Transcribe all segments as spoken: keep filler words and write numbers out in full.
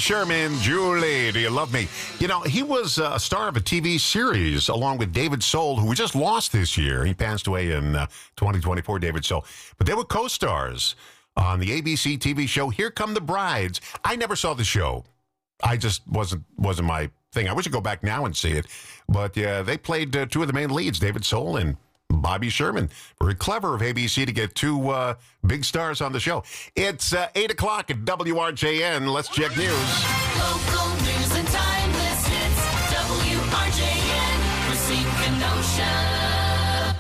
Sherman, Julie, Do You Love Me? You know, he was a star of a T V series along with David Soul, who we just lost this year. He passed away in uh, twenty twenty-four, David Soul. But they were co-stars on the A B C T V show Here Come the Brides. I never saw the show. I just wasn't wasn't my thing. I wish I'd go back now and see it. But yeah, they played uh, two of the main leads, David Soul and Bobby Sherman. Very clever of A B C to get two uh, big stars on the show. It's uh, eight o'clock at W R J N. Let's check news. Local news and timeless hits. W R J N. Racine Kenosha.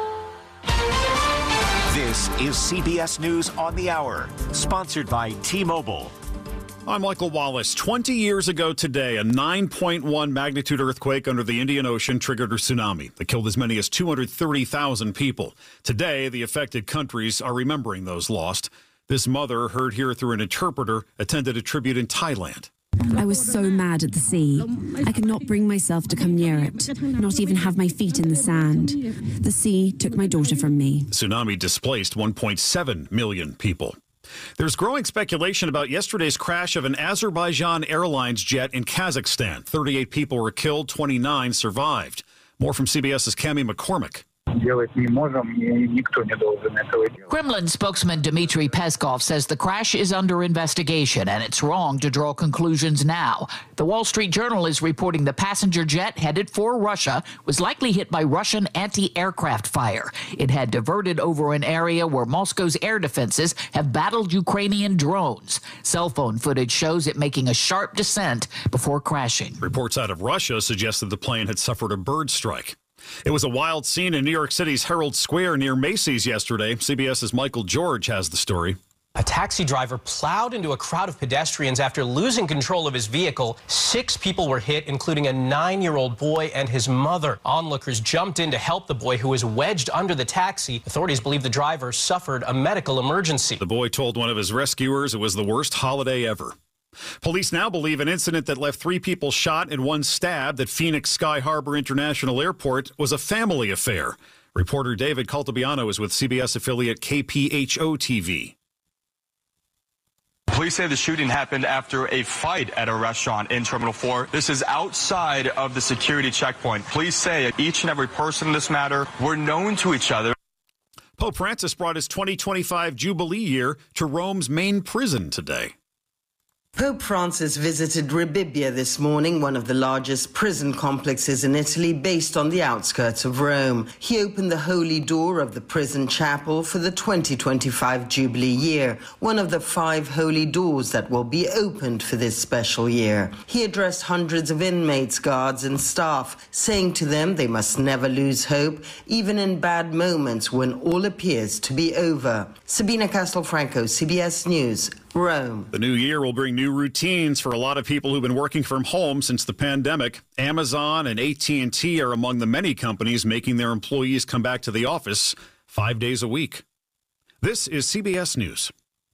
This is C B S News on the Hour, sponsored by T-Mobile. I'm Michael Wallace. twenty years ago today, a nine point one magnitude earthquake under the Indian Ocean triggered a tsunami that killed as many as two hundred thirty thousand people. Today, the affected countries are remembering those lost. This mother, heard here through an interpreter, attended a tribute in Thailand. I was so mad at the sea. I could not bring myself to come near it, not even have my feet in the sand. The sea took my daughter from me. Tsunami displaced one point seven million people. There's growing speculation about yesterday's crash of an Azerbaijan Airlines jet in Kazakhstan. thirty-eight people were killed, twenty-nine survived. More from CBS's Cami McCormick. Kremlin spokesman Dmitry Peskov says the crash is under investigation and it's wrong to draw conclusions now. The Wall Street Journal is reporting the passenger jet headed for Russia was likely hit by Russian anti-aircraft fire. It had diverted over an area where Moscow's air defenses have battled Ukrainian drones. Cell phone footage shows it making a sharp descent before crashing. Reports out of Russia suggest that the plane had suffered a bird strike. It was a wild scene in New York City's Herald Square near Macy's yesterday. CBS's Michael George has the story. A taxi driver plowed into a crowd of pedestrians after losing control of his vehicle. Six people were hit, including a nine-year-old boy and his mother. Onlookers jumped in to help the boy, who was wedged under the taxi. Authorities believe the driver suffered a medical emergency. The boy told one of his rescuers it was the worst holiday ever. Police now believe an incident that left three people shot and one stabbed at Phoenix Sky Harbor International Airport was a family affair. Reporter David Caltabiano is with C B S affiliate K P H O T V. Police say the shooting happened after a fight at a restaurant in Terminal four. This is outside of the security checkpoint. Police say each and every person in this matter were known to each other. Pope Francis brought his twenty twenty-five Jubilee year to Rome's main prison today. Pope Francis visited Rebibbia this morning, one of the largest prison complexes in Italy based on the outskirts of Rome. He opened the holy door of the prison chapel for the twenty twenty-five Jubilee year, one of the five holy doors that will be opened for this special year. He addressed hundreds of inmates, guards and staff, saying to them they must never lose hope, even in bad moments when all appears to be over. Sabina Castelfranco, C B S News, Rome. The new year will bring new routines for a lot of people who've been working from home since the pandemic. Amazon and A T and T are among the many companies making their employees come back to the office five days a week. This is C B S News.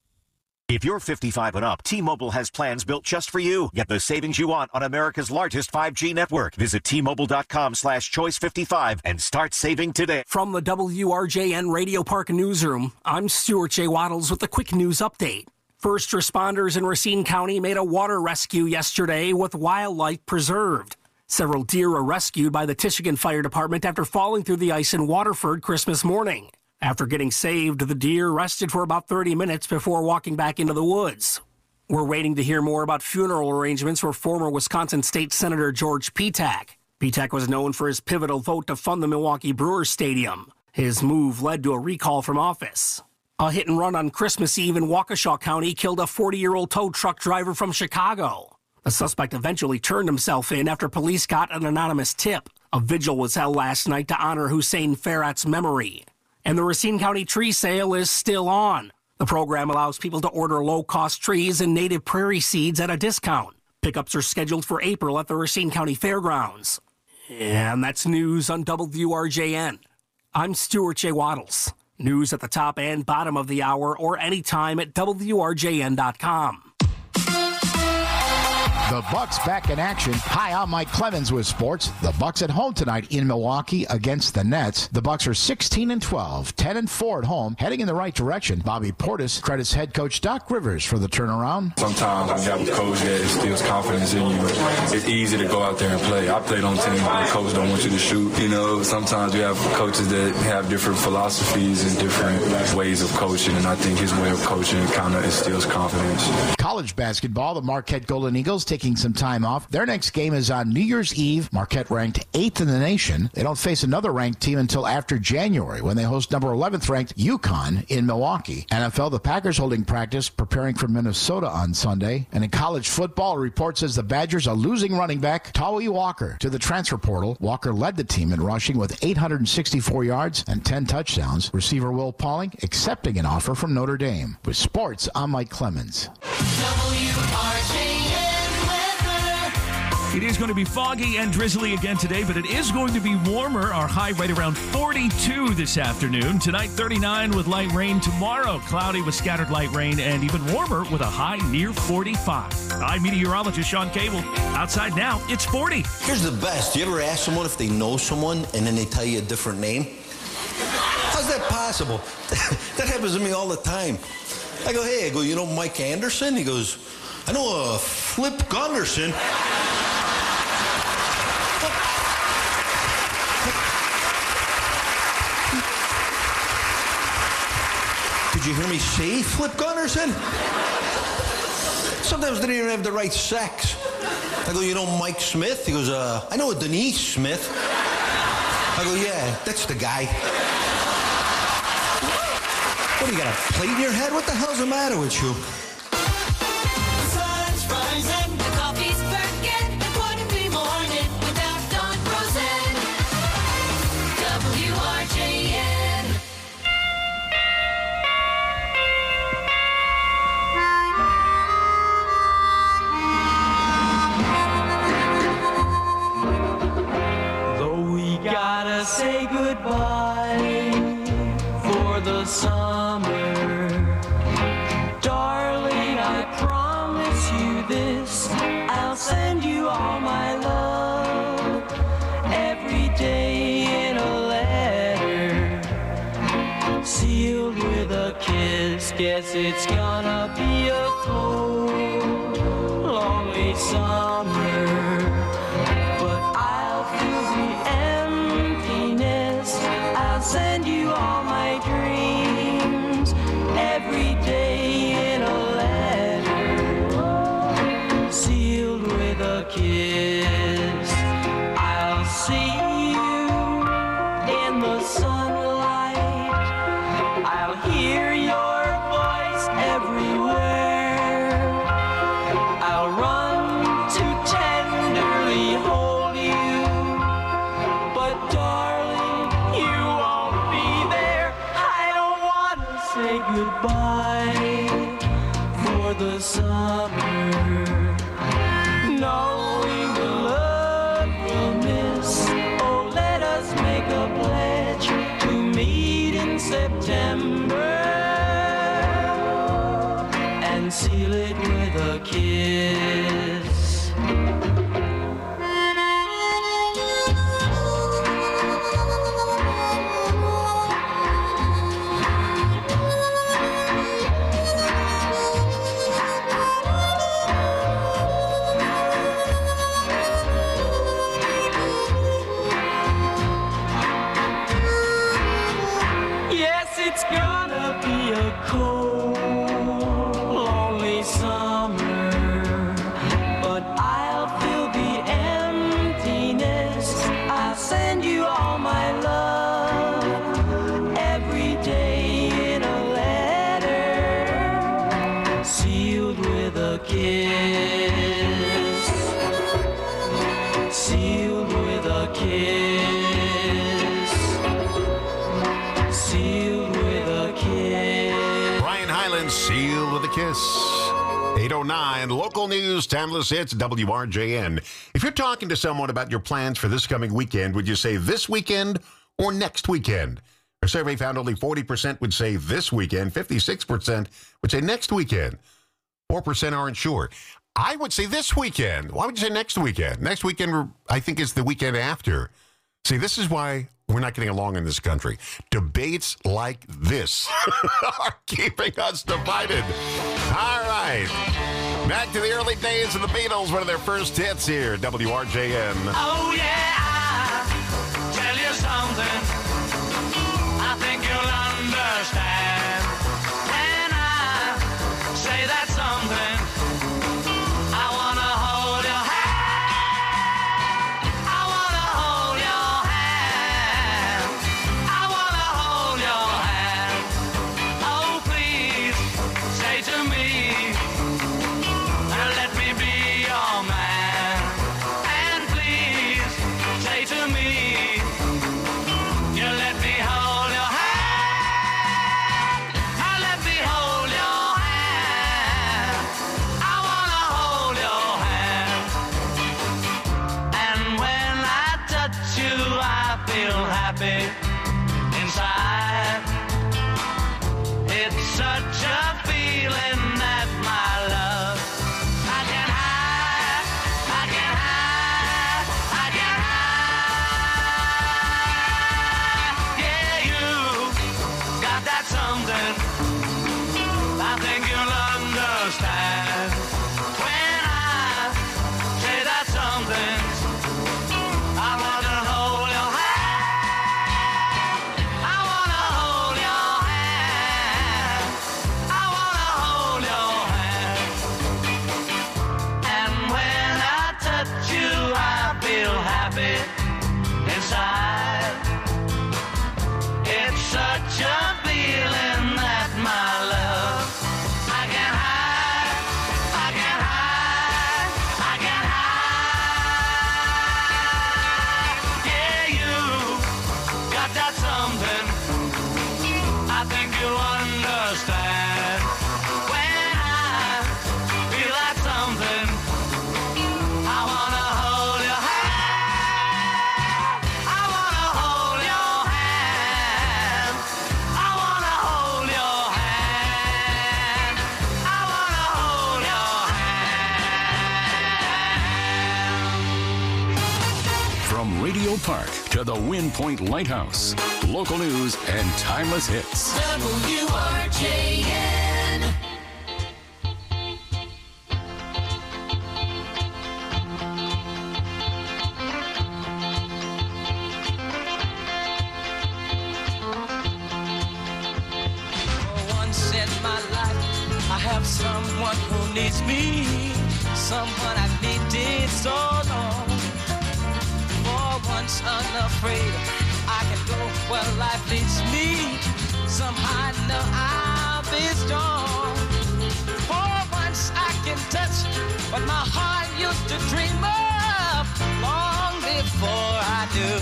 If you're fifty-five and up, T-Mobile has plans built just for you. Get the savings you want on America's largest five G network. Visit T-Mobile.com slash choice 55 and start saving today. From the W R J N Radio Park Newsroom, I'm Stuart J. Waddles with a quick news update. First responders in Racine County made a water rescue yesterday with wildlife preserved. Several deer were rescued by the Tishigan Fire Department after falling through the ice in Waterford Christmas morning. After getting saved, the deer rested for about thirty minutes before walking back into the woods. We're waiting to hear more about funeral arrangements for former Wisconsin State Senator George Petak. Petak was known for his pivotal vote to fund the Milwaukee Brewers Stadium. His move led to a recall from office. A hit and run on Christmas Eve in Waukesha County killed a forty-year-old tow truck driver from Chicago. The suspect eventually turned himself in after police got an anonymous tip. A vigil was held last night to honor Hussein Farhat's memory. And the Racine County tree sale is still on. The program allows people to order low-cost trees and native prairie seeds at a discount. Pickups are scheduled for April at the Racine County Fairgrounds. And that's news on W R J N. I'm Stuart J. Waddles. News at the top and bottom of the hour or anytime at W R J N dot com. The Bucks back in action. Hi, I'm Mike Clemens with sports. The Bucks at home tonight in Milwaukee against the Nets. The Bucks are sixteen and twelve, ten and four at home, heading in the right direction. Bobby Portis credits head coach Doc Rivers for the turnaround. Sometimes when you have a coach that instills confidence in you, it's easy to go out there and play. I played on teams where the coach don't want you to shoot. You know, sometimes you have coaches that have different philosophies and different ways of coaching, and I think his way of coaching kind of instills confidence. College basketball, the Marquette Golden Eagles taking some time off. Their next game is on New Year's Eve. Marquette ranked eighth in the nation. They don't face another ranked team until after January when they host number eleventh ranked UConn in Milwaukee. N F L, the Packers holding practice, preparing for Minnesota on Sunday. And in college football, a report says the Badgers are losing running back Tawi Walker to the transfer portal. Walker led the team in rushing with eight hundred sixty-four yards and ten touchdowns. Receiver Will Pauling accepting an offer from Notre Dame. With sports, I'm Mike Clemens. W R J N weather. It is going to be foggy and drizzly again today, but it is going to be warmer. Our high right around forty-two this afternoon. Tonight, thirty-nine with light rain. Tomorrow, cloudy with scattered light rain and even warmer with a high near forty-five. I'm meteorologist Sean Cable. Outside now, it's forty. Here's the best. You ever ask someone if they know someone and then they tell you a different name? How's that possible? That happens to me all the time. I go, hey, I go, you know Mike Anderson? He goes, I know a Flip Gunderson. Did you hear me say Flip Gunderson? Sometimes they don't even have the right sex. I go, you know Mike Smith? He goes, uh, I know a Denise Smith. I go, yeah, that's the guy. What, do you got a plate in your head? What the hell's the matter with you? The sun's rising, the coffee's burning, it wouldn't be morning without Don Rosen. W R J N. Though we gotta say goodbye for the summer, darling, I promise you this, I'll send you all my love every day in a letter, sealed with a kiss. Guess it's gonna be a cold, lonely summer, but I'll fill the emptiness. I'll send you all my dreams every day in a letter, sealed with a kiss. I'll see you in the sunlight. I'll hear your voice everywhere. I'll run to tenderly hold you, but darling, you won't be there. I don't want to say goodbye for the summer, knowing the love we'll miss. Oh, let us make a pledge to meet in September and seal it with a kiss. Yes, it's gonna be a cold, lonely summer, but I'll fill the emptiness. I'll send you all my love every day in a letter, sealed with a kiss, sealed with a kiss. Sealed with a kiss. Brian Hyland, sealed with a kiss. eight oh nine, local news, timeless hits, W R J N. If you're talking to someone about your plans for this coming weekend, would you say this weekend or next weekend? A survey found only forty percent would say this weekend, fifty-six percent would say next weekend, four percent aren't sure. I would say this weekend. Why would you say next weekend? Next weekend, I think, is the weekend after. See, this is why we're not getting along in this country. Debates like this are keeping us divided. All right. Back to the early days of the Beatles, one of their first hits here, W R J M. Oh, yeah, I'll tell you something I think you'll understand. When I say that something, I want to hold your hand. I want to hold your hand. I want to hold your hand. Oh, please say to me, let me be your man. And please say to me, you let me hold your hand. I let me hold your hand. I wanna hold your hand. And when I touch you, I feel happy inside. It's such a feeling that my love I can hide, I can hide, I can hide. Yeah, you got that something I think you'll understand. When I say that something, I wanna hold your hand. I wanna hold your hand. I wanna hold your hand. And when I touch you, I feel happy inside. It's such a feeling that my love I can hide, I can hide, I can hide. Yeah, you got that something I think you'll understand. When I feel that something, I wanna hold your hand. I wanna hold your hand. I wanna hold your hand. I wanna hold your hand. From Radio Park to the Wind Point Lighthouse, local news and timeless hits. W R J N. For once in my life, I have someone who needs me, someone I've needed so long. For once unafraid, I can go where life leads me. Somehow I know I'll be strong. For once I can touch what my heart used to dream of long before I knew.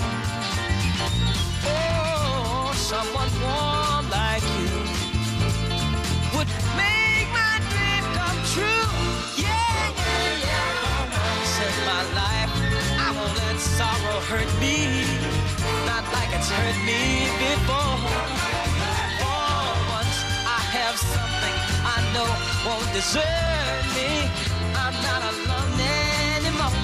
Oh, someone warm like you would make my dream come true. Yeah, yeah, yeah. Once in my life, I won't let sorrow hurt me, not like it's hurt me before. For once I have something I know won't desert me. I'm not alone anymore.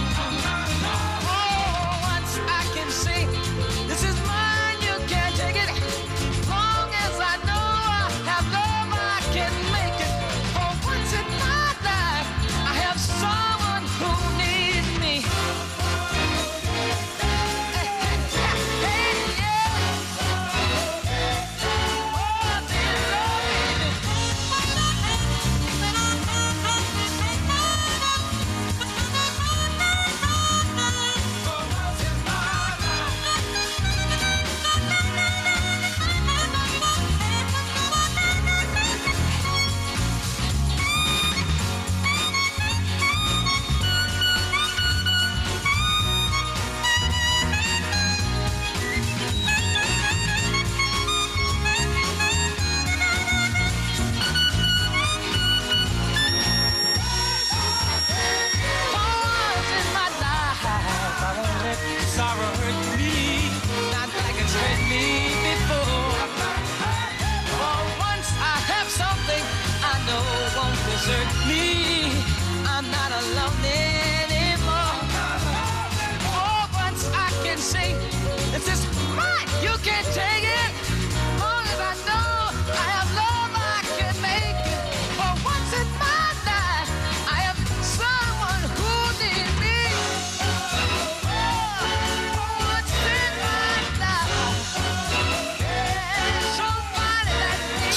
For once I can say, this is mine, you can't take it. Long as I know I have love, I can make it. For once in my life, I have someone who needs me. Hey, yeah. Oh, they love me.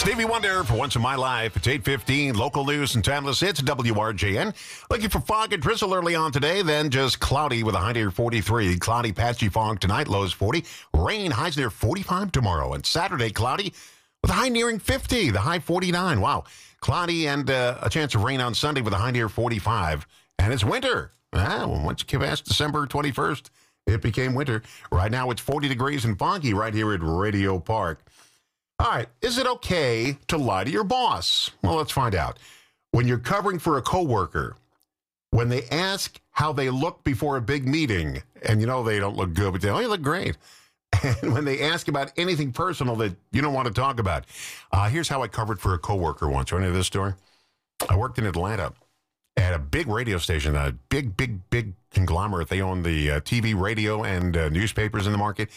Stevie Wonder for Once in My Life. It's eight fifteen, local news and timeless hits, W R J N. Looking for fog and drizzle early on today, then just cloudy with a high near forty-three. Cloudy, patchy fog tonight, lows forty. Rain, highs near forty-five tomorrow. And Saturday, cloudy with a high nearing fifty, the high forty-nine. Wow. Cloudy and uh, a chance of rain on Sunday with a high near forty-five. And it's winter. Ah, well, once you get past December twenty-first, it became winter. Right now, it's forty degrees and foggy right here at Radio Park. All right, is it okay to lie to your boss? Well, let's find out. When you're covering for a coworker, when they ask how they look before a big meeting, and you know they don't look good, but they, oh, you look great. And when they ask about anything personal that you don't want to talk about. Uh, here's how I covered for a coworker once. You want to know this story? I worked in Atlanta at a big radio station, a big, big, big conglomerate. They own the uh, T V, radio, and uh, newspapers in the market.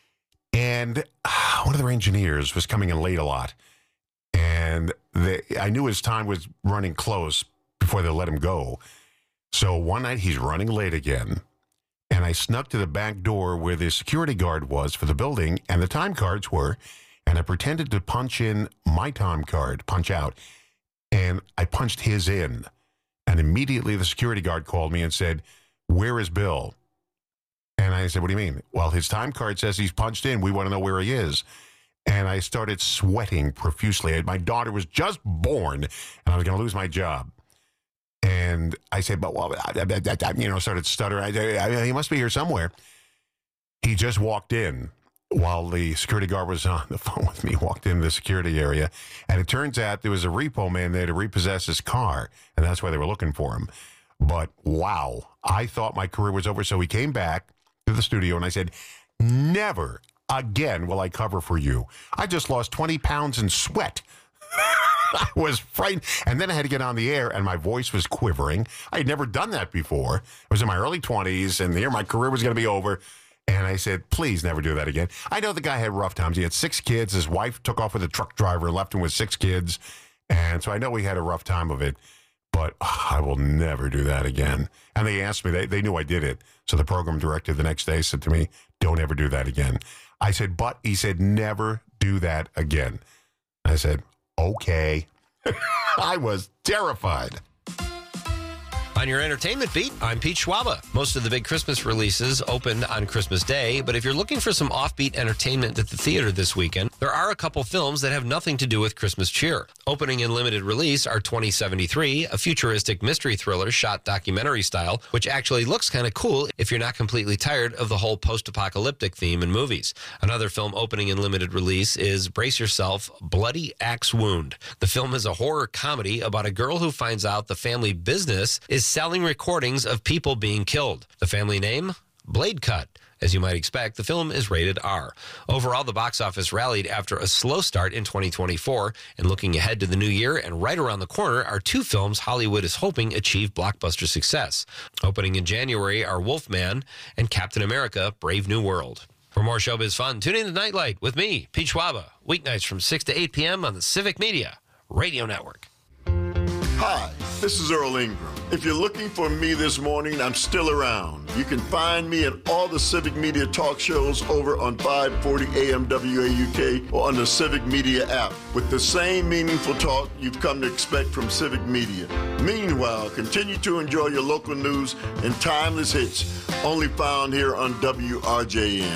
And uh, one of their engineers was coming in late a lot. And they, I knew his time was running close before they let him go. So one night he's running late again. And I snuck to the back door where the security guard was for the building and the time cards were. And I pretended to punch in my time card, punch out. And I punched his in. And immediately the security guard called me and said, "Where is Bill?" And I said, "What do you mean?" "Well, his time card says he's punched in. We want to know where he is." And I started sweating profusely. My daughter was just born, and I was going to lose my job. And I said, "But, well, I, I, I, you know, started stuttering. I, I, he must be here somewhere." He just walked in while the security guard was on the phone with me, walked into the security area. And it turns out there was a repo man there to repossess his car, and that's why they were looking for him. But, wow, I thought my career was over. So he came back to the studio, and I said, "Never again will I cover for you. I just lost twenty pounds in sweat." I was frightened. And then I had to get on the air, and my voice was quivering. I had never done that before. I was in my early twenties, and here my career was going to be over. And I said, please never do that again. I know the guy had rough times. He had six kids. His wife took off with a truck driver, left him with six kids. And so I know he had a rough time of it. But oh, I will never do that again. And they asked me, they, they knew I did it. So the program director the next day said to me, "Don't ever do that again." I said, "But," he said, "never do that again." I said, okay. I was terrified. On your entertainment beat, I'm Pete Schwaba. Most of the big Christmas releases opened on Christmas Day, but if you're looking for some offbeat entertainment at the theater this weekend, there are a couple films that have nothing to do with Christmas cheer. Opening in limited release are twenty seventy-three, a futuristic mystery thriller shot documentary style, which actually looks kind of cool if you're not completely tired of the whole post-apocalyptic theme in movies. Another film opening in limited release is, brace yourself, Bloody Axe Wound. The film is a horror comedy about a girl who finds out the family business is selling recordings of people being killed. The family name? Blade Cut. As you might expect, the film is rated R. Overall, the box office rallied after a slow start in twenty twenty-four, and looking ahead to the new year and right around the corner are two films Hollywood is hoping achieve blockbuster success. Opening in January are Wolfman and Captain America: Brave New World. For more showbiz fun, tune in to Nightlight with me, Pete Schwaba, weeknights from six to eight p.m. on the Civic Media Radio Network. Hi, this is Earl Ingram. If you're looking for me this morning, I'm still around. You can find me at all the Civic Media talk shows over on five forty A M W A U K or on the Civic Media app with the same meaningful talk you've come to expect from Civic Media. Meanwhile, continue to enjoy your local news and timeless hits only found here on W R J N.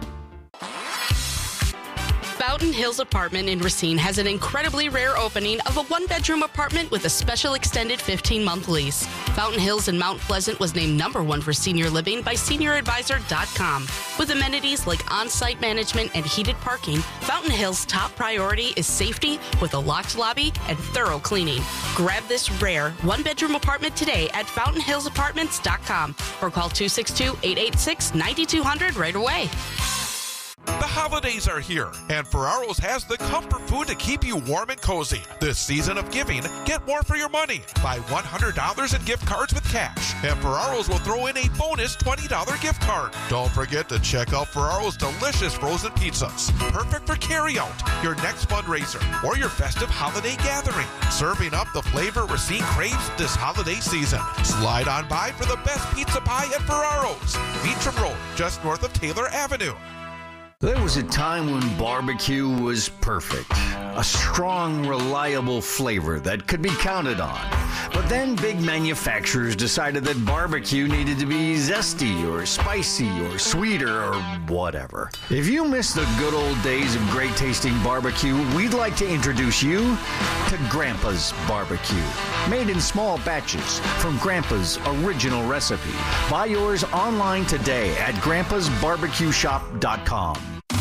Fountain Hills Apartment in Racine has an incredibly rare opening of a one-bedroom apartment with a special extended fifteen-month lease. Fountain Hills in Mount Pleasant was named number one for senior living by senior advisor dot com. With amenities like on-site management and heated parking, Fountain Hills' top priority is safety with a locked lobby and thorough cleaning. Grab this rare one-bedroom apartment today at fountain hills apartments dot com or call two six two, eight eight six, nine two zero zero right away. The holidays are here, and Ferraro's has the comfort food to keep you warm and cozy. This season of giving, get more for your money. Buy one hundred dollars in gift cards with cash, and Ferraro's will throw in a bonus twenty dollars gift card. Don't forget to check out Ferraro's delicious frozen pizzas. Perfect for carryout, your next fundraiser, or your festive holiday gathering. Serving up the flavor Racine craves this holiday season. Slide on by for the best pizza pie at Ferraro's. Beecham Road, just north of Taylor Avenue. There was a time when barbecue was perfect. a strong, reliable flavor that could be counted on. But then big manufacturers decided that barbecue needed to be zesty or spicy or sweeter or whatever. If you miss the good old days of great tasting barbecue, we'd like to introduce you to Grandpa's Barbecue. Made in small batches from Grandpa's original recipe. Buy yours online today at grandpas barbecue shop dot com.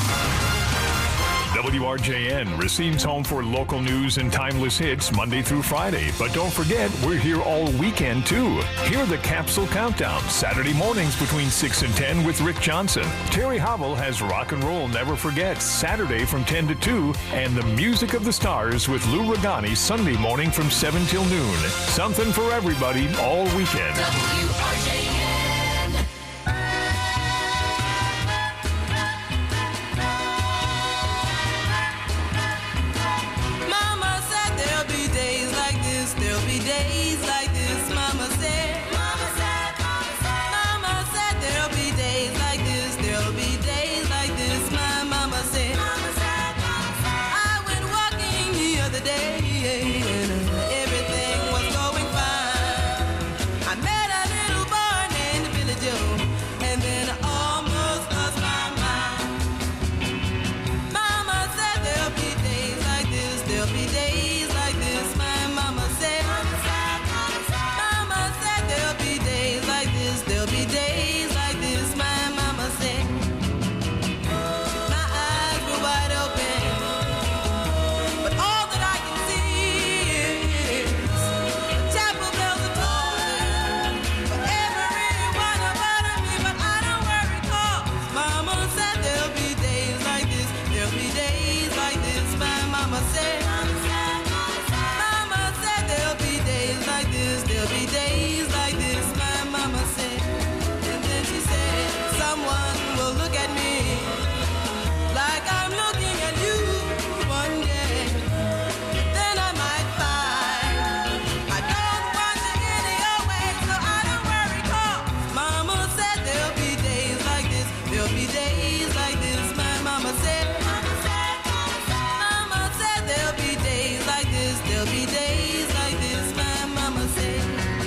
W R J N, Racine's home for local news and timeless hits Monday through Friday. But don't forget, we're here all weekend, too. Hear the Capsule Countdown, Saturday mornings between six and ten with Rick Johnson. Terry Howell has Rock and Roll Never Forget, Saturday from ten to two. And the Music of the Stars with Lou Regani, Sunday morning from seven till noon. Something for everybody all weekend. W R J N. Days like this, Mama said. Mama said, Mama said. Mama said there'll be days like this. There'll be days like this, my Mama said. Mama said, Mama said. I went walking the other day and everything was going fine. I met a little boy named Billy Joe, and then I almost lost my mind. Mama said there'll be days like this. There'll be days like this, my Mama said. There'll be days like this, my Mama said. My eyes were wide open, but all that I can see is chapel bells are tolling for every one of me. But I don't worry, 'cause Mama said there'll be days like this. There'll be days like this, my Mama said. Mama said there'll be days like this. There'll be days like this, my Mama said. Someone will look at me like I'm looking at you one day. Then I might find I don't want you any other way, so I don't worry, 'cause Mama said there'll be days like this. There'll be days like this, my Mama said. Mama said, Mama said there'll be days like this. There'll be days like this, my Mama said.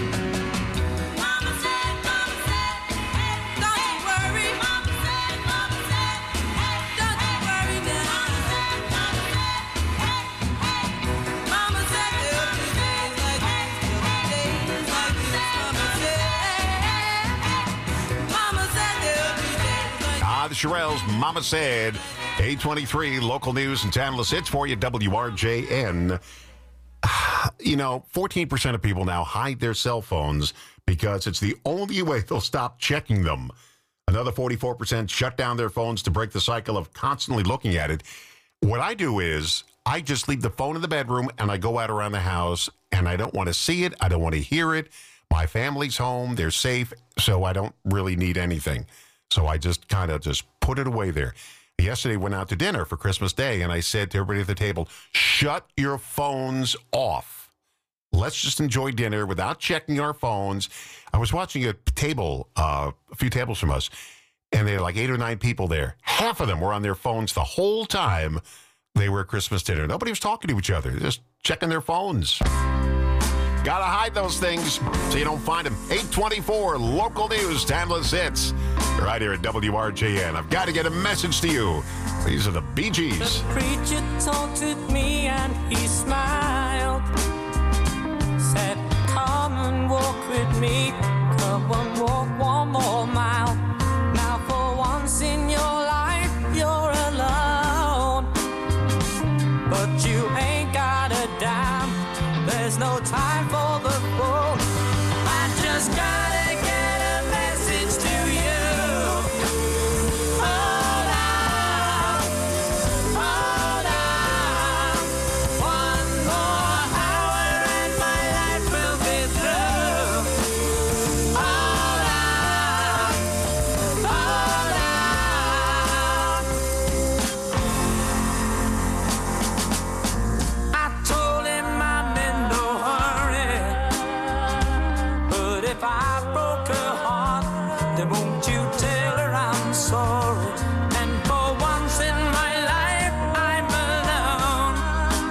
The Shirelles, Mama Said, eight twenty-three, local news and timeless hits for you, W R J N. You know, fourteen percent of people now hide their cell phones because it's the only way they'll stop checking them. Another forty-four percent shut down their phones to break the cycle of constantly looking at it. What I do is I just leave the phone in the bedroom and I go out around the house and I don't want to see it. I don't want to hear it. My family's home. They're safe, so I don't really need anything. So I just kind of just put it away there. Yesterday, went out to dinner for Christmas Day, and I said to everybody at the table, shut your phones off. Let's just enjoy dinner without checking our phones. I was watching a table, uh, a few tables from us, and there were like eight or nine people there. Half of them were on their phones the whole time they were at Christmas dinner. Nobody was talking to each other, just checking their phones. Gotta hide those things so you don't find them. eight twenty-four, local news, timeless hits, right here at W R J N. I've got to get a message to you. These are the Bee Gees. The preacher taunted me and he smiled. Said, come and walk with me. Come and walk one more mile. Now for once in your life, you're alone. But you ain't got a dime. There's no time for the fool. I just gotta get a message to you. Hold on, hold on. One more hour and my life will be through. Hold on, hold on. I told him I'm in no hurry, but if I broke her heart, then won't you tell her I'm sorry? And for once in my life, I'm alone.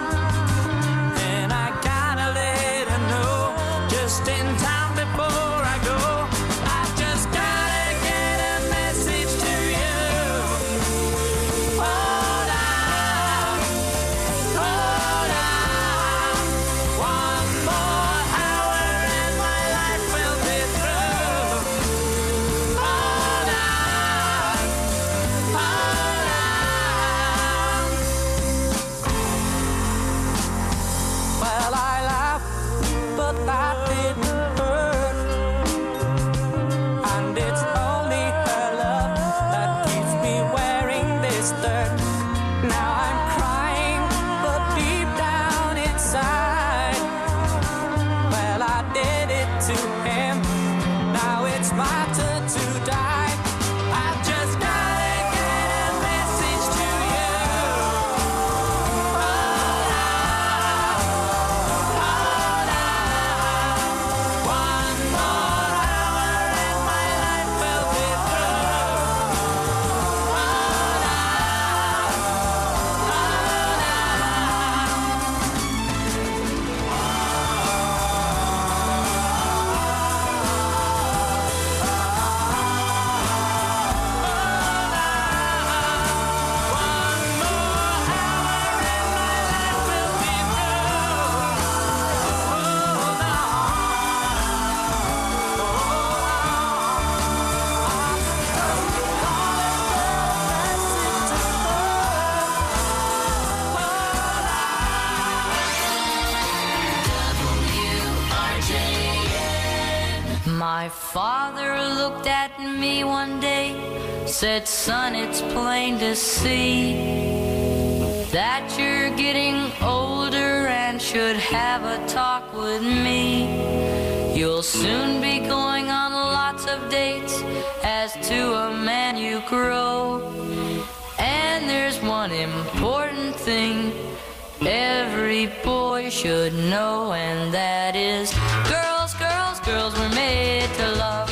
me one day, said, son, it's plain to see that you're getting older and should have a talk with me. You'll soon be going on lots of dates as to a man you grow. And there's one important thing every boy should know, and that is girls, girls, girls were made to love.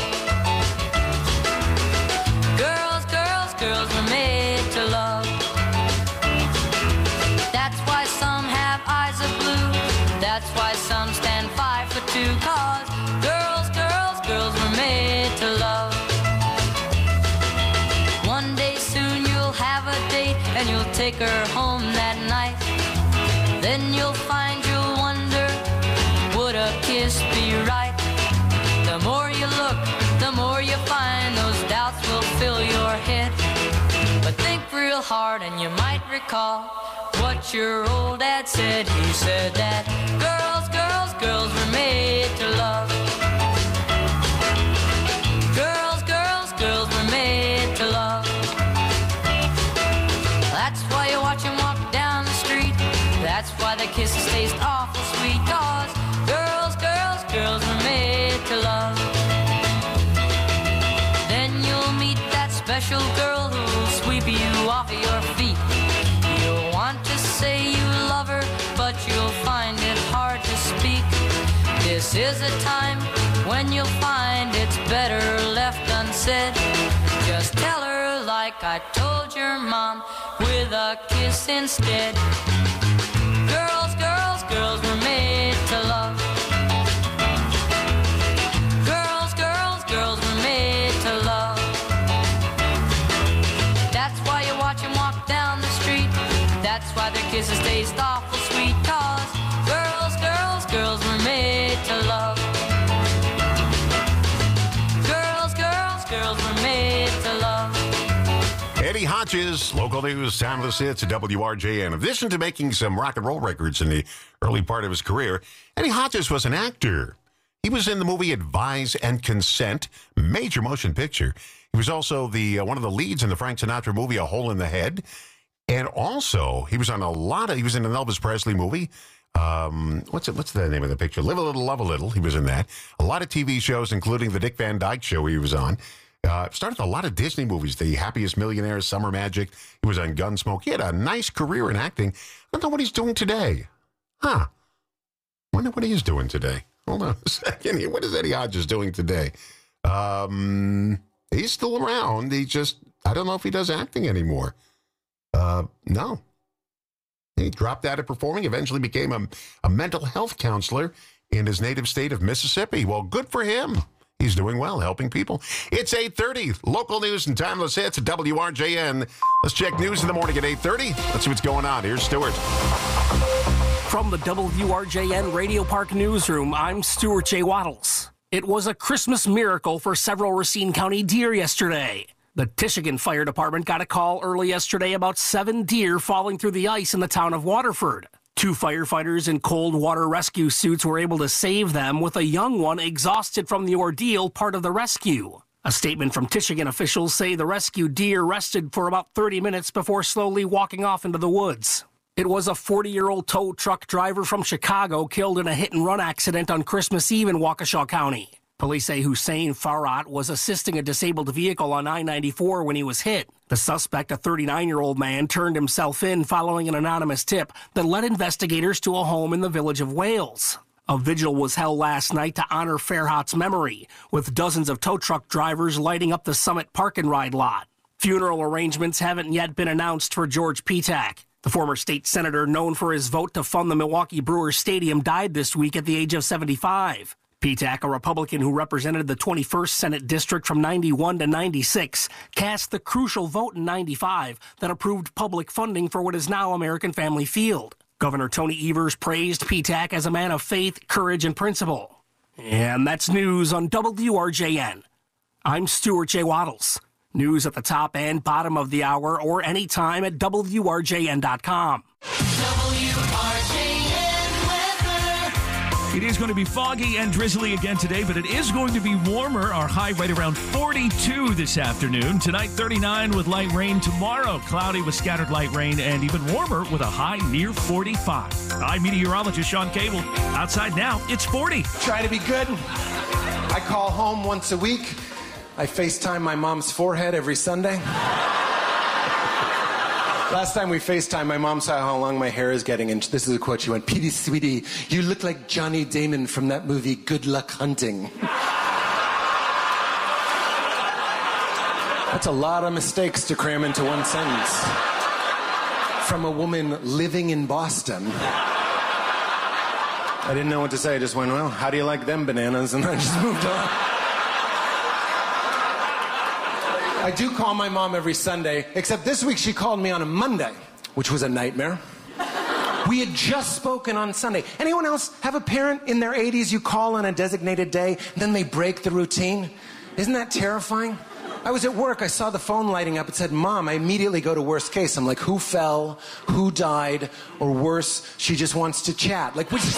Girls, girls, girls were made to love. That's why some have eyes of blue. That's why some stand five foot two. Cause girls, girls, girls were made to love. One day soon you'll have a date and you'll take her home that night. Then you'll find you'll wonder, would a kiss be right? The more you look, the more you find those doubts will fill your head. But think real hard and you might recall what your old dad said. He said that girls, girls, girls were made to love. Girls, girls, girls were made to love. That's why you watch him walk down the street. That's why the kisses taste awful sweet. Cause girls, girls, girls were made to love. Then you'll meet that special girl who'll sweep you off of your feet. You'll want to say you love her, but you'll find it hard to speak. This is a time when you'll find it's better left unsaid. Just tell her like I told your mom, with a kiss instead. Girls, girls, girls were made to love. Girls, girls, girls were made to love. That's why you watch them walk down the street. That's why their kisses taste awful sweet. Cause girls, girls, girls were made to love. Girls, girls, girls were made to love. Eddie Hodges, local news, timeless hits at W R J N. In addition to making some rock and roll records in the early part of his career, Eddie Hodges was an actor. He was in the movie Advise and Consent, major motion picture. He was also the uh, one of the leads in the Frank Sinatra movie A Hole in the Head. And also, he was on a lot of, he was in an Elvis Presley movie. Um, what's it? What's the name of the picture? Live a Little, Love a Little. He was in that. A lot of T V shows, including the Dick Van Dyke Show he was on. Uh, started a lot of Disney movies, The Happiest Millionaire, Summer Magic. He was on Gunsmoke. He had a nice career in acting. I don't know what he's doing today. Huh. Wonder what he is doing today. Hold on a second here. What is Eddie Hodges doing today? Um, he's still around. He just, I don't know if he does acting anymore. Uh, no. He dropped out of performing, eventually became a, a mental health counselor in his native state of Mississippi. Well, good for him. He's doing well, helping people. It's eight thirty. Local news and timeless hits at W R J N. Let's check news in the morning at eight thirty. Let's see what's going on. Here's Stuart. From the W R J N Radio Park Newsroom, I'm Stuart J. Waddles. It was a Christmas miracle for several Racine County deer yesterday. The Tishigan Fire Department got a call early yesterday about seven deer falling through the ice in the town of Waterford. Two firefighters in cold water rescue suits were able to save them, with a young one exhausted from the ordeal part of the rescue. A statement from Tishigan officials say the rescued deer rested for about thirty minutes before slowly walking off into the woods. It was a forty-year-old tow truck driver from Chicago killed in a hit-and-run accident on Christmas Eve in Waukesha County. Police say Hussein Farhat was assisting a disabled vehicle on I ninety-four when he was hit. The suspect, a thirty-nine-year-old man, turned himself in following an anonymous tip that led investigators to a home in the village of Wales. A vigil was held last night to honor Farhat's memory, with dozens of tow truck drivers lighting up the Summit Park and Ride lot. Funeral arrangements haven't yet been announced for George Petak. The former state senator, known for his vote to fund the Milwaukee Brewers Stadium, died this week at the age of seventy-five. Petak, a Republican who represented the twenty-first Senate District from ninety-one to ninety-six, cast the crucial vote in ninety-five that approved public funding for what is now American Family Field. Governor Tony Evers praised Petak as a man of faith, courage, and principle. And that's news on W R J N. I'm Stuart J. Waddles. News at the top and bottom of the hour or anytime at W R J N dot com. W R J N weather. It is going to be foggy and drizzly again today, but it is going to be warmer. Our high right around forty-two this afternoon. Tonight, thirty-nine with light rain. Tomorrow, cloudy with scattered light rain and even warmer with a high near forty-five. I'm meteorologist Sean Cable. Outside now, it's forty. Try to be good. I call home once a week. I FaceTime my mom's forehead every Sunday. Last time we FaceTime, my mom saw how long my hair is getting, and this is a quote. She went, "Petey, sweetie, you look like Johnny Damon from that movie Good Luck Hunting." That's a lot of mistakes to cram into one sentence. From a woman living in Boston. I didn't know what to say. I just went, "Well, how do you like them bananas?" And I just moved on. I do call my mom every Sunday, except this week she called me on a Monday, which was a nightmare. We had just spoken on Sunday. Anyone else have a parent in their eighties you call on a designated day, and then they break the routine? Isn't that terrifying? I was at work, I saw the phone lighting up. It said, "Mom." I immediately go to worst case. I'm like, who fell, who died, or worse, she just wants to chat. Like, which is...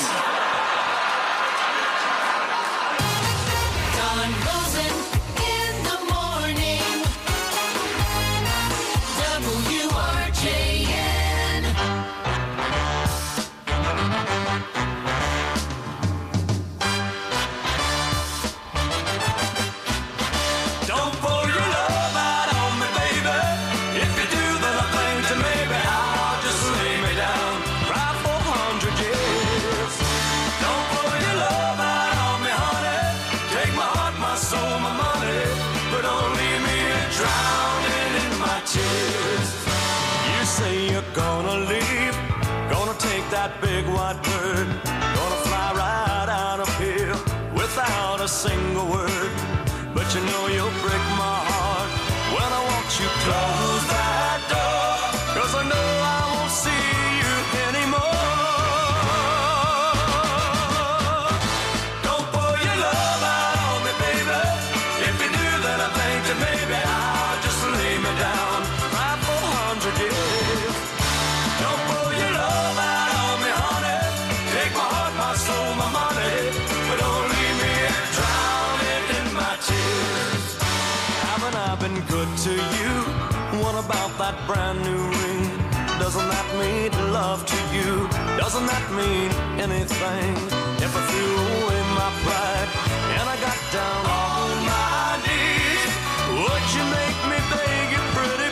Don Rosen in the morning. W R J N. Don't pour your love out on me, baby. If you do, then I think that maybe I'll just lay me down right for a hundred years. Don't pour your love out on me, honey. Take my heart, my soul, my money, but don't leave me drowning in my tears. You say you're gonna leave, gonna take that big white bird, gonna fly right out of here without a single word. But you know you'll break my heart when I want you close that door, 'cause I know I won't see you anymore. Don't pour your love out on me, baby. If you do, then I think that maybe I'll just lay me down right for a hundred years. Don't pour your love out on me, honey. Take my heart, my soul, my money, but don't leave me drowning in my tears. Haven't I been good to you? What about that brand new ring? Doesn't that mean love to you? Doesn't that mean anything? If I threw away my pride and I got down on my knees, would you make me beg you pretty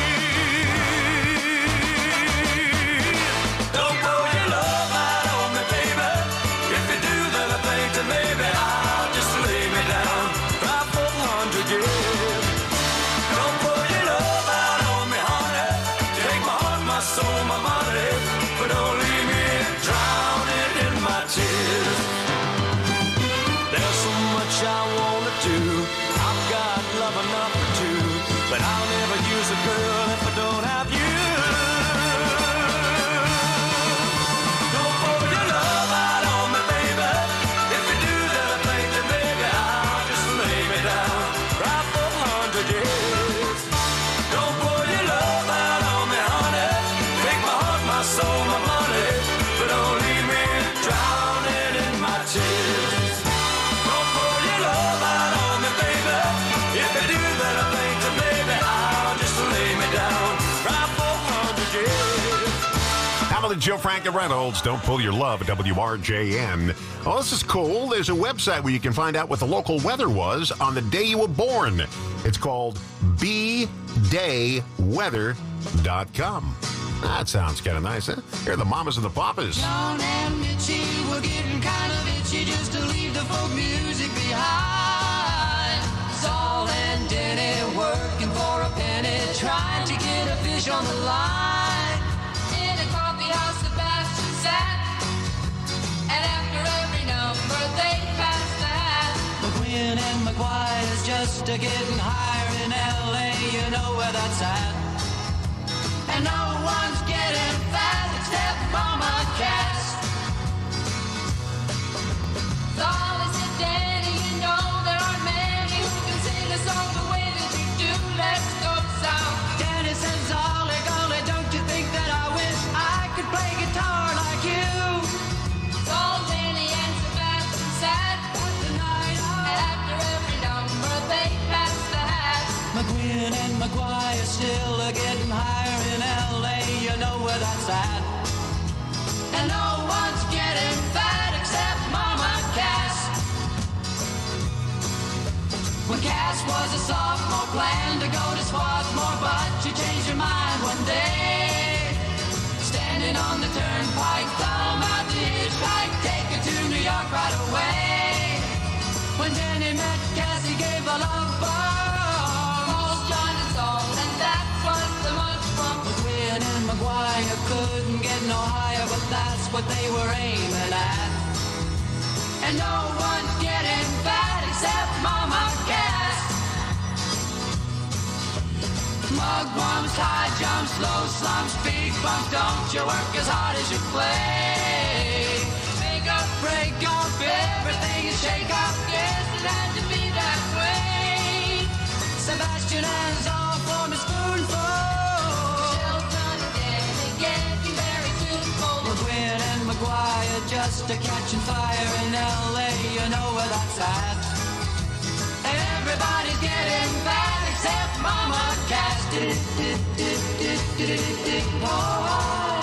please? Don't pour your love out on me, baby. If you do, then I think that maybe I'll just lay me down right for a hundred years. Don't pour your love out on me, honey. Take my heart, my soul, my money, but don't leave me drowning in my tears. There's so much I wanna do. I've got love enough for two, but I'll never use a girl if I don't have you. Don't pour your love out on me, baby. If you do, then I think that maybe I'll just lay me down right for a hundred years. Don't pour your love out on me, honey. Take my heart, my soul, my money, but don't leave me drowning in my tears. Don't pour your love out on me, baby. If you do, then I think that maybe I'll just lay me down right for a hundred years. How about the Joe Frank and Reynolds? Don't pull your love at W R J N. Oh, this is cool. There's a website where you can find out what the local weather was on the day you were born. It's called b day weather dot com. That sounds kind of nice, huh? Here are the mamas and the papas. John and Mitchie were getting kind of itchy just to leave the folk music behind. Saul and Denny working for a penny, trying to get a fish on the line. In a coffee house, Sebastian sat, and after every number they passed the hat. McQueen and McGuire's just a getting higher in L A, you know where that's at. And no one's getting fat except Mama Cass. Saul said, Danny, you know there aren't many who can sing a song the way that you do. Let's go south. Danny says, Ollie, golly, don't you think that I wish I could play guitar like you? Saul, Danny, and McQueen and McGuire still are getting higher in L A. You know where that's at. And no one's getting fat except Mama Cass. When Cass was a sophomore, planned to go to Swarthmore, but she changed her mind one day. Standing on the turnpike, thumb out the hitchhike, take her to New York right away. When Jenny met Cass, he gave a love bomb. All joined us all, and that was the much fun. McQueen and McGuire couldn't get no higher, but that's what they were aiming at. And no one's getting fat except Mama Cass. Mugwumps, high jumps, low slumps, big bumps, don't you work as hard as you play. Make up, break up, everything is shake up, yes, it had to be that way. Sebastian has all for Miss Spoonful. Shelton again, again, be very tuneful. McQueen and McGuire just a catching fire in L A, you know where that's at. And everybody's getting fat except Mama Cass. Oh.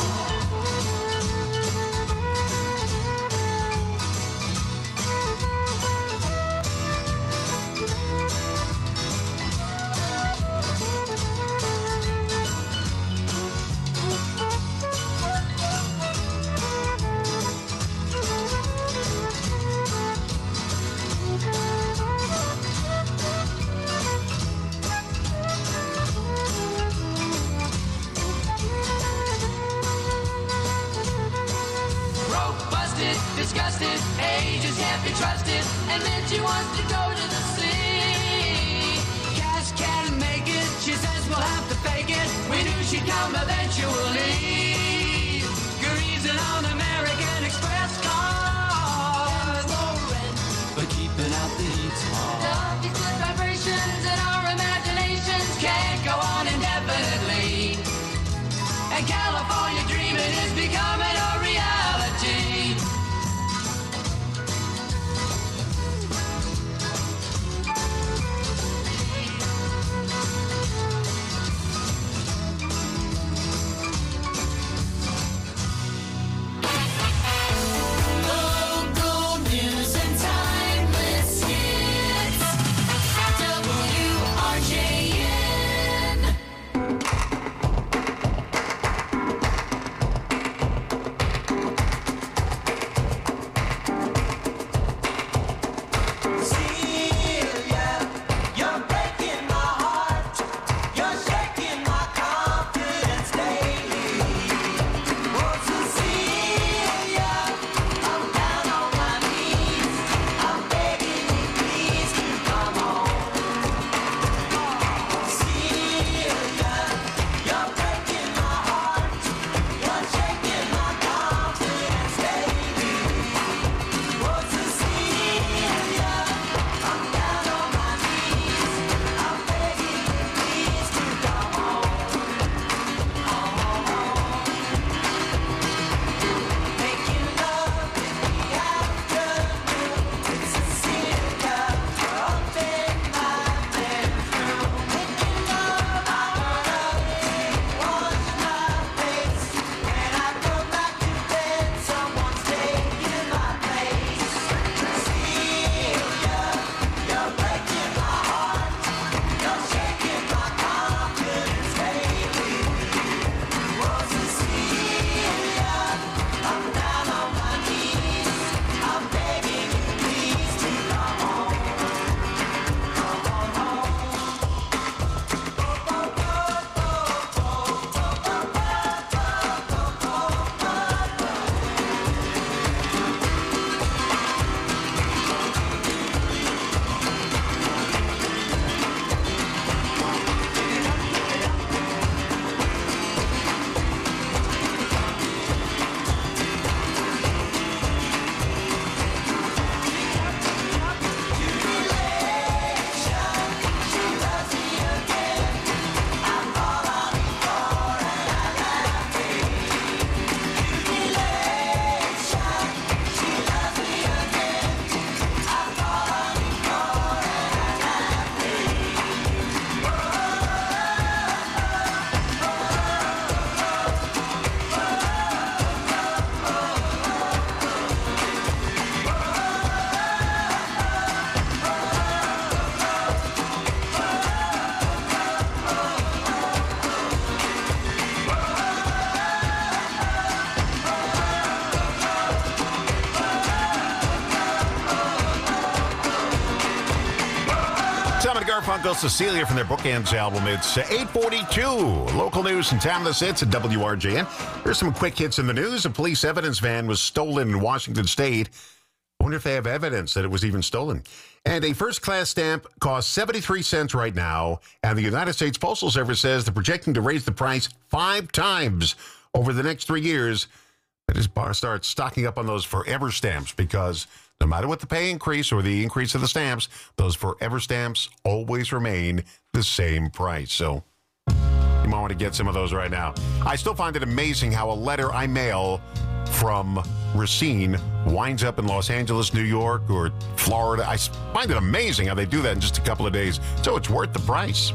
Disgusted, ages can't be trusted, and then she wants to go to the sea. Cash can't make it, she says we'll have to fake it. We knew she'd come eventually. Greasing on American Express cars, low rent, but keeping out the heat's hard. Love these good vibrations and our imaginations can't go on indefinitely. And California dreaming is becoming a reality. Garfunkel, Cecilia from their Bookends album. It's uh, eight forty-two. Local news and timeless hits at W R J N. Here's some quick hits in the news. A police evidence van was stolen in Washington State. I wonder if they have evidence that it was even stolen. And a first-class stamp costs seventy-three cents right now, and the United States Postal Service says they're projecting to raise the price five times over the next three years. They just start stocking up on those forever stamps because no matter what the pay increase or the increase of the stamps, those forever stamps always remain the same price. So you might want to get some of those right now. I still find it amazing how a letter I mail from Racine winds up in Los Angeles, New York, or Florida. I find it amazing how they do that in just a couple of days. So it's worth the price.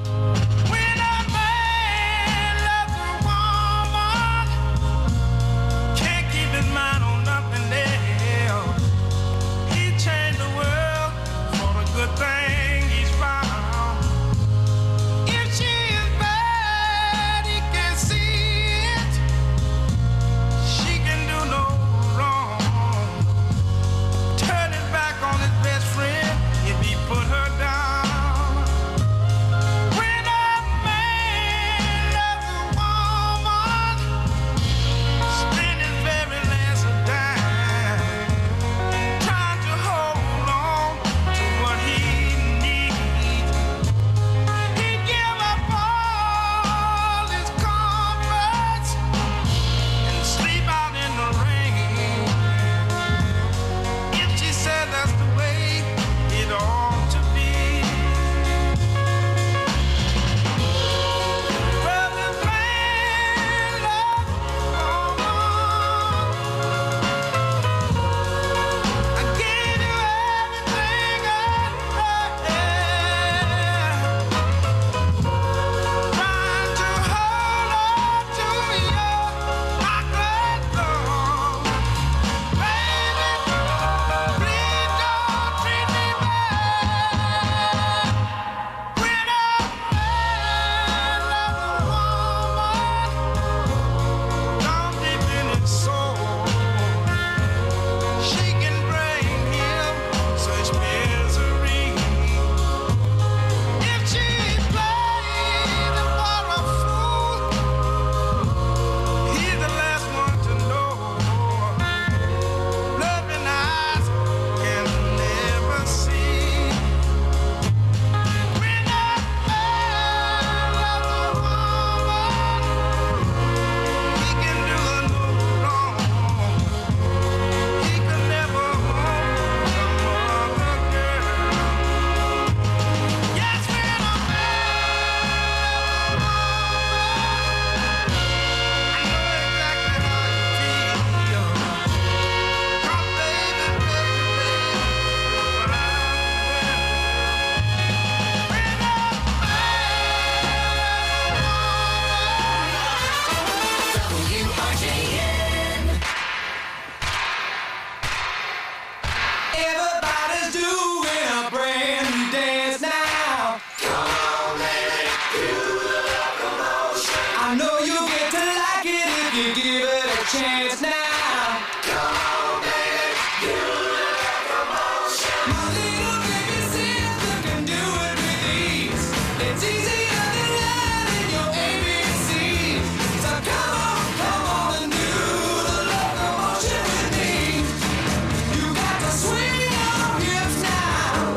chance now. Come on, baby, do the promotion. My little baby sister can do it with ease. It's easier than learning your A B Cs. So come on, come on and do the locomotion with me. You got to swing your hips now.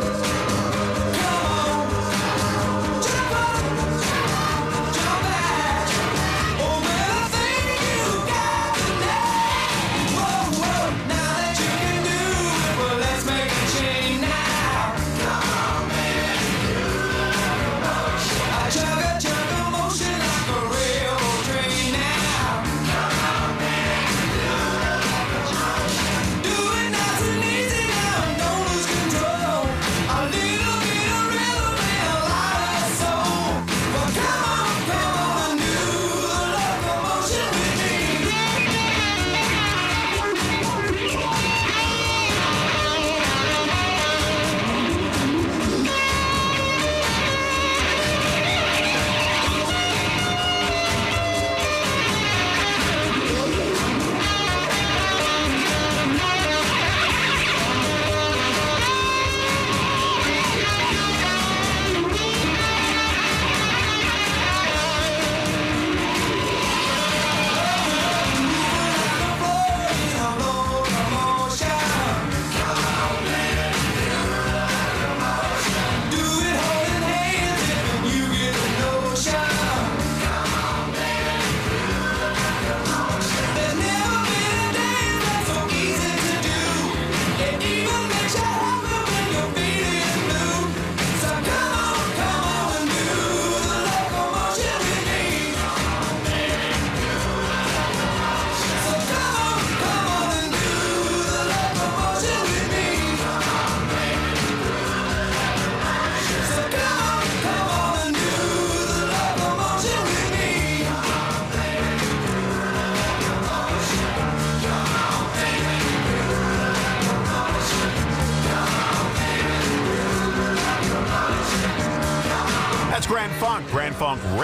Come on, jump up, jump back. Oh, well, I think you got the knack.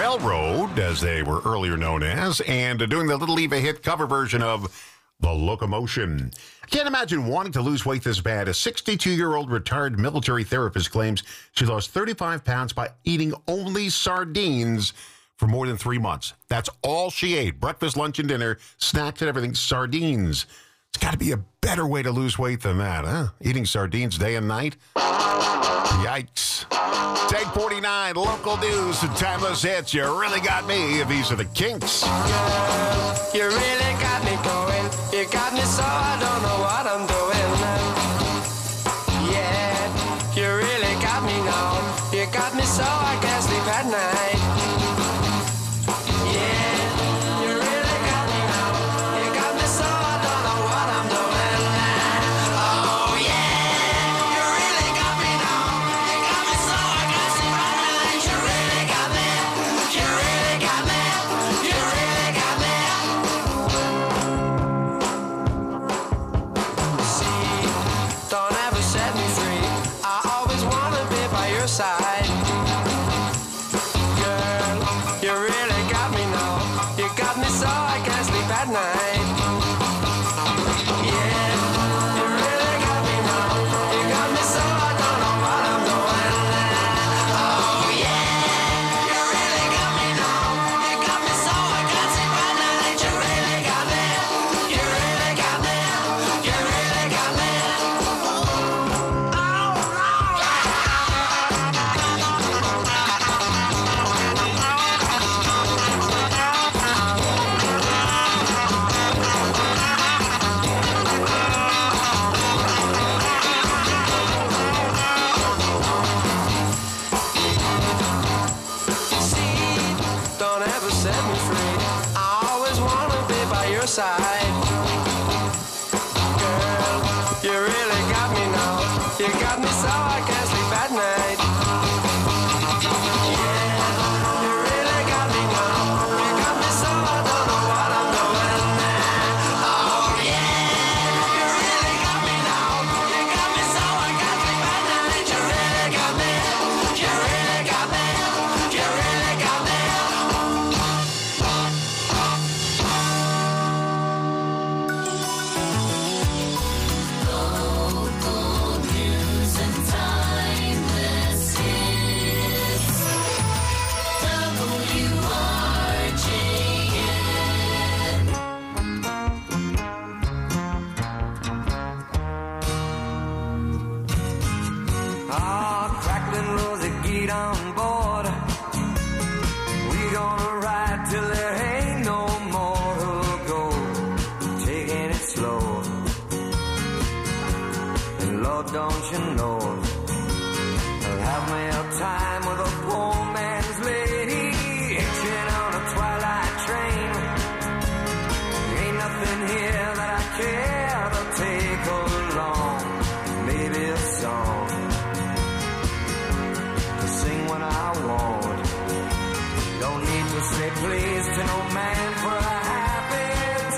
Railroad, as they were earlier known as, and doing the Little Eva hit cover version of The Locomotion. I can't imagine wanting to lose weight this bad. A sixty-two-year-old retired military therapist claims she lost thirty-five pounds by eating only sardines for more than three months. That's all she ate. Breakfast, lunch, and dinner, snacks and everything, sardines. It's got to be a better way to lose weight than that, huh? Eating sardines day and night? Yikes. It's eight forty-nine, local news and timeless hits. You really got me. These are the Kinks. Girl, you really got me going. You got me so I don't know what I'm doing. Yeah, you really got me now. You got me so I can't sleep at night. Yeah, you really got me now. You got me so I don't know what I'm doing. Oh yeah, you really got me now. You got me so I can't sleep at night. You really got me. You really got me. You really got me. See, don't ever set me free. I always wanna be by your side. Girl, you really got me now. You got me so I can't sleep at night. Yeah, you really got me now. You got me so I don't know what I'm doing. Oh yeah, you really got me now. You got me so I can't sleep at night. You really got me. You really got me. You really got me. Don't ever set me free. I always wanna be by your side. Girl, you really got me now. You got me so I can't sleep at night. Yeah, you really got me now. You got me so I don't know what I'm doing. Oh yeah, you really got me now. You got me so I can't sleep at night. You really got me. You really got me. You really got me. Local news and timeless hits. W R J N. Ah, crackling rosy, get on board. We gonna ride till there ain't no more to go. Taking it slow. And Lord, don't you know, I'll have me a time with a poor man's lady, hitching on a twilight train. Ain't nothing here that I care to take along. Maybe a song to sing when I want. Don't need to say please to no man for a happy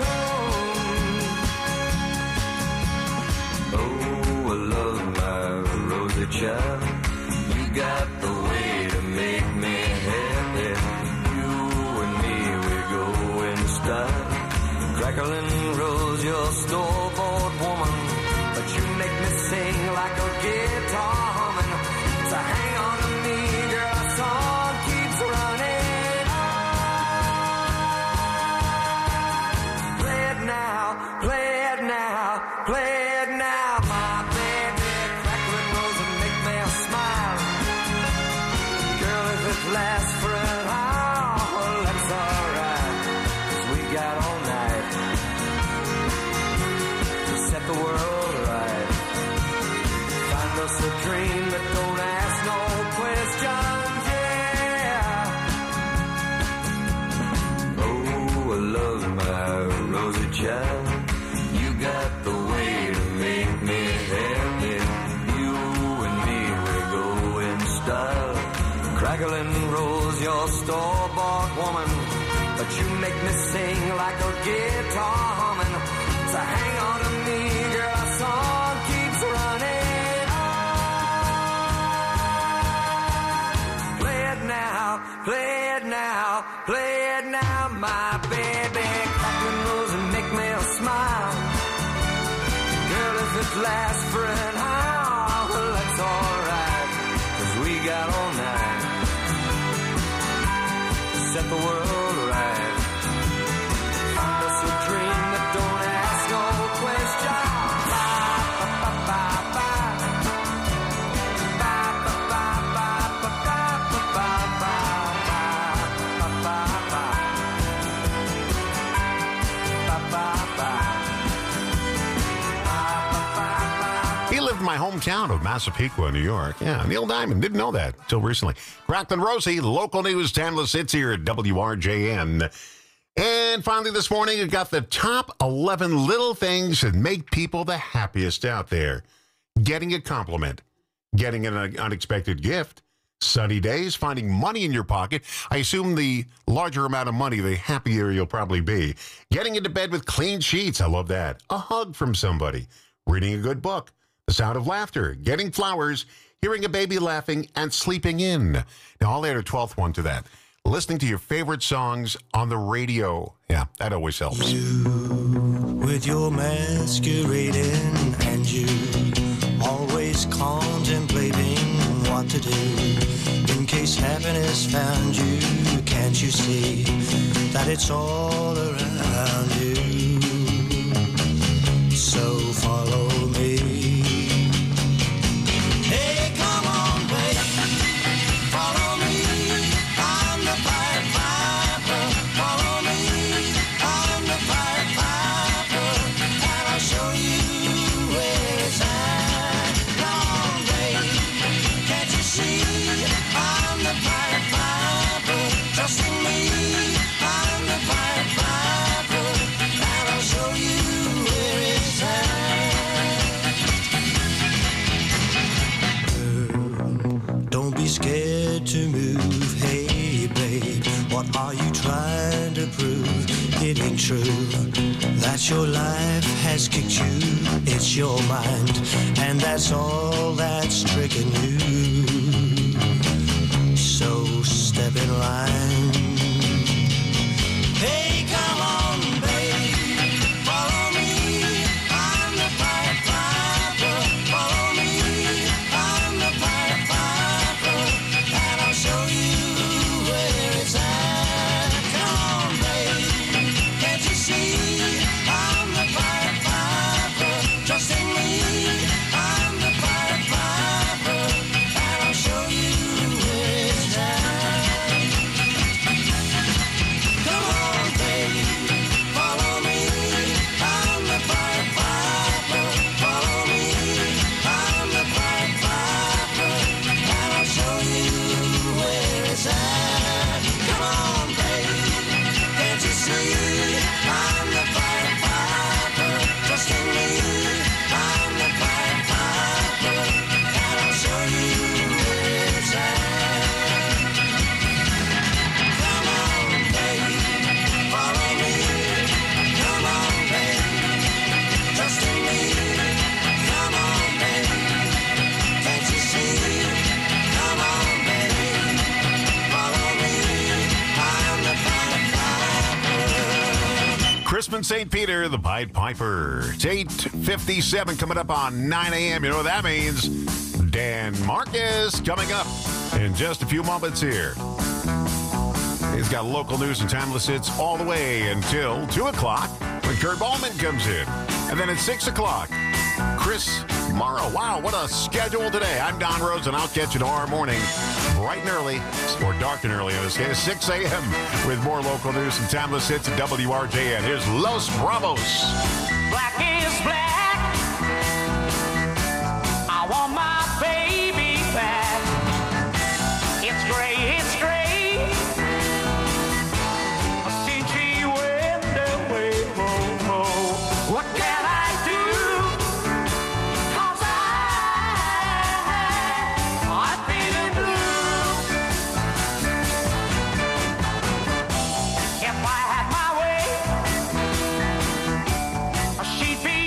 tune. Oh, I love my rosy child. You got the way to make me happy. You and me, we go in style. Crackling rose, your store-bought woman, but you make me sing like a guitar humming. So hang on to me, girl, our song keeps running on. Play it now, play it now, play it now, my baby. Crackling rose and make me smile. Girl, if it lasts for an hour, well, that's alright, 'cause we got all night to set the world right. Find us a dream that don't ask no questions, yeah. Oh, I love my rosy child. You got the way to make me happy. You and me, we go in style. Crackling rose, your store-bought woman, but you make me sing like a guitar humming. So hang on to me, girl, our song keeps running on. Play it now, play it now, I'll play it now, my baby. Crack your nose and make me smile. Girl, if it lasts for an hour, well, that's alright, 'cause we got all night to set the world right. Find us a dream that don't ask no question. He lived in my hometown of Massapequa, New York. Yeah, Neil Diamond. Didn't know that until recently. Cracked and Rosie, local news, Timeless Hits here at W R J N. And finally this morning, you got the top eleven little things that make people the happiest out there. Getting a compliment, getting an unexpected gift, sunny days, finding money in your pocket. I assume the larger amount of money, the happier you'll probably be. Getting into bed with clean sheets. I love that. A hug from somebody. Reading a good book. The sound of laughter. Getting flowers. Hearing a baby laughing and sleeping in. Now, I'll add a twelfth one to that. Listening to your favorite songs on the radio. Yeah, that always helps. You, with your masquerading, and you always contemplating what to do in case happiness found you. Can't you see that it's all around you? So follow me. Hey, come on, baby, follow me. I'm the Pied Piper. Follow me. I'm the Pied Piper, and I'll show you where it's at. Come on, baby, can't you see? I'm the Pied Piper. Trust in me. I'm the Pied Piper, and I'll show you where it's at. Don't be scared to move. Hey, babe, what are you trying to prove? It ain't true that your life has kicked you. It's your mind, and that's all that's tricking you. So step in line. Hey, come on, babe, follow me. I'm the Pied Piper. Follow me. I'm the Pied Piper, and I'll show you where it's at. Come on, babe, can't you see? I'm the Pied Piper. Trust in me. I'm the Pied Piper, and I'll show you where it's at. Come on, baby, follow me. I'm the Pied Piper. Follow me. I'm the Pied Piper, and I'll show you where it's at. Come on, baby, can't you see? I'm the Pied Piper. Trust in me. I'm the Pied Piper, and I'll show you where it's at. Come on, baby, follow me. Come on, baby, trust in me. Come on, baby, can't you see? Come on, baby, follow me. I'm the Pied Piper. Crispin Saint Peter, the Pied Piper. It's eight fifty-seven coming up on nine a.m. You know what that means. Dan Marcus coming up in just a few moments here. He's got local news and timeless hits all the way until two o'clock when Kurt Ballman comes in. And then at six o'clock, Chris Morrow. Wow, what a schedule today. I'm Don Rose, and I'll catch you tomorrow morning bright and early, or dark and early in this case, six a.m. with more local news and timeless hits at W R J N. Here's Los Bravos. Black is black. I want my baby back. It's gray, it's gray. Since she went away, oh, oh. What can I do? 'Cause I, I'm feeling blue. If I had my way, she'd be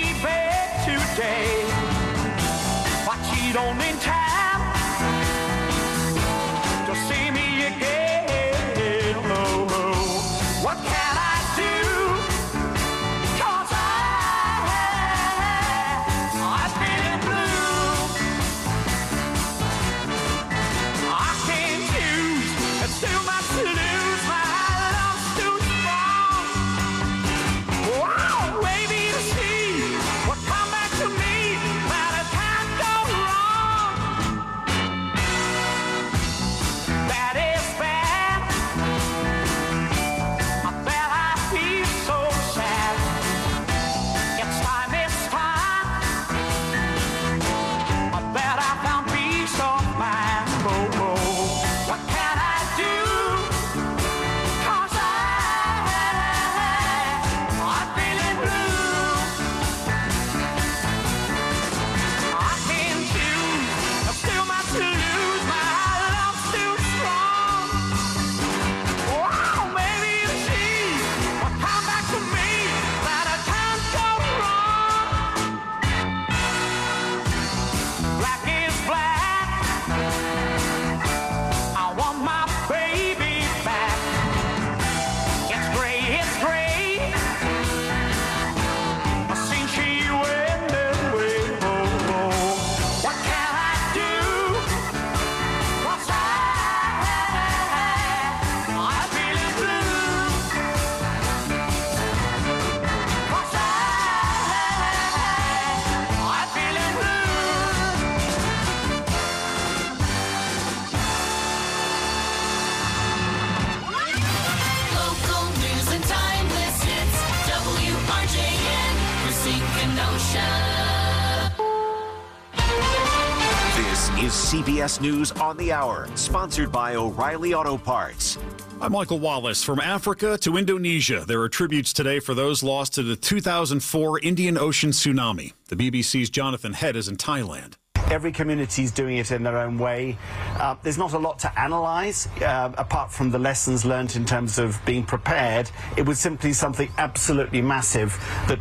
C B S News on the Hour, sponsored by O'Reilly Auto Parts. I'm Michael Wallace. From Africa to Indonesia, there are tributes today for those lost to the two thousand four Indian Ocean tsunami. The B B C's Jonathan Head is in Thailand. Every community is doing it in their own way. Uh, there's not a lot to analyse, uh, apart from the lessons learnt in terms of being prepared. It was simply something absolutely massive that